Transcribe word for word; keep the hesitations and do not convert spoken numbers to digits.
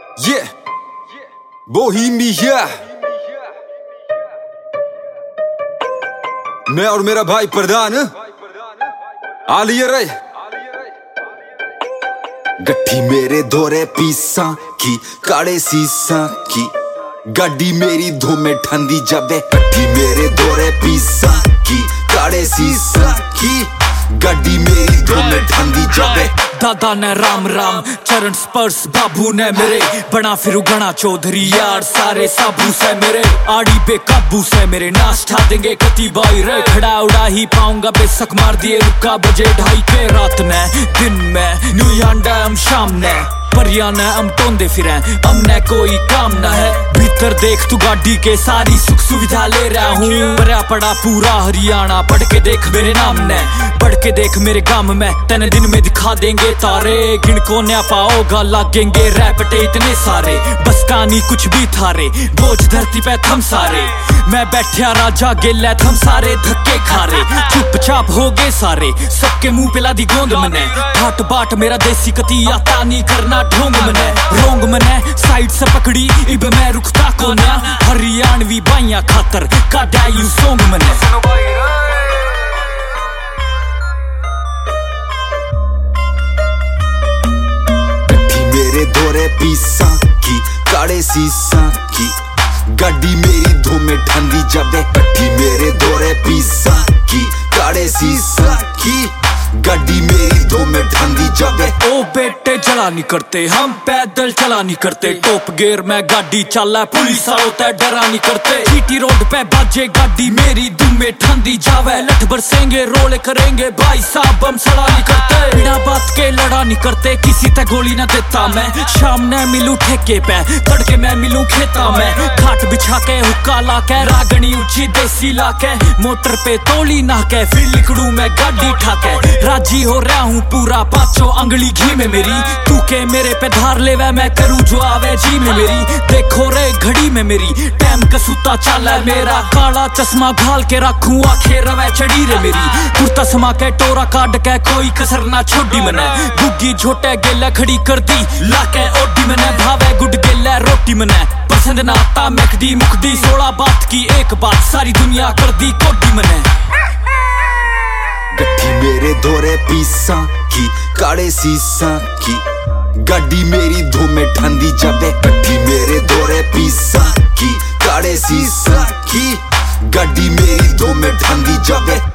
Yeah, Bohemia. मैं और मेरा भाई प्रधान आलिया रे। गट्ठी मेरे धोरे पीसा की काले सीसा की गाड़ी मेरी धोमे ठंडी जाबे। गट्ठी मेरे धोरे पीसा की काले सीसा की गाड़ी मेरी धोमे ठंडी जाबे। दादा ने राम राम चरण स्पर्श बाबू ने मेरे बना फिर गणा चौधरी यार सारे साबू से मेरे आड़ी बेकाबू से मेरे नाश ठा देंगे कति बाई रे। खड़ा उड़ा ही पाऊंगा बेशक मार दिए रुका बजे ढाई के रात में दिन में न्यू यांडा हम शाम ने परियाना हम टोंदे फिरे हमने कोई काम ना है। भीतर देख तू गाड़ी के सारी सुख सुविधा ले रहा हूँ। भरा पड़ा पूरा हरियाणा पढ़ के देख मेरे नाम ने पढ़ के देख मेरे काम में तेने दिन में दिखा देंगे तारे। गिन को न्या पाओगा लागेंगे रैपटे इतने सारे बस कहानी कुछ भी थारे बोझ धरती पे थम सारे। मैं बैठा राजा गेला थम सारे धक्के खा रे चुपचाप हो गए सारे सबके मुंह पे लादी गोंद मने ठाट बाट मेरा देसी कती आता नहीं करना ढोंग मने रोंग मने साइड से पकड़ी इब मैं रुकता को ना हरियाणवी बाइया खातर काटा यू सोंग मने। गट्ठी मेरे धोरे पीसा की काले सीसा की गाड़ी मेरी धोमे ठंडी जाबे। गट्ठी मेरे धोरे पीसा की काले सीसा की गाड़ी मेरी धोमे ठंडी जाबे। ओ बेटे चला नहीं करते हम पैदल चला नहीं करते टॉप गियर में गाड़ी चला पुलिस होता है डरा नहीं करते। जीटी रोड पे बाजे गाड़ी मेरी धुमे ठंडी जावे लठ बरसेंगे रोले करेंगे भाई साहब हम सड़ा नहीं करते। बिना बात के लड़ा नहीं करते किसी तक गोली ना देता मैं शाम ने मिलूं ठेके पे तड़के मैं मिलूं खेता में खाट बिछा के हुक्का ला के रागनी ऊंची देसी ला के मोटर पे तोली ना के फिर लिकड़ू मैं गाड़ी ठाके राजी हो रहा हूँ पूरा पांचों अंगली घी में मेरी तू के मेरे पे धार लेवे मैं करूँ जो आवे जी में मेरी। देखो रे घड़ी में मेरी टाइम कसूता चाला मेरा काला चश्मा घाल के रखूं आखे रवे चढ़ी रे मेरी कुर्ता समा के टोरा काट के कोई कसर ना छोड़ी मने गुग्गी झोटे गेला खड़ी कर दी लाके ओडी मने भावे गुड गेला रोटी मने पसंद ना आता मैकडी मुकडी सोलह बात की एक बात सारी दुनिया कर दी कोडी मने। गट्ठी मेरे धोरे पीसा की काले सीसा की गाड़ी मेरी धोमे ठंडी जाबे। गट्ठी मेरे धोरे पीसा की काले सीसा की गाड़ी मेरी धोमे ठंडी जाबे।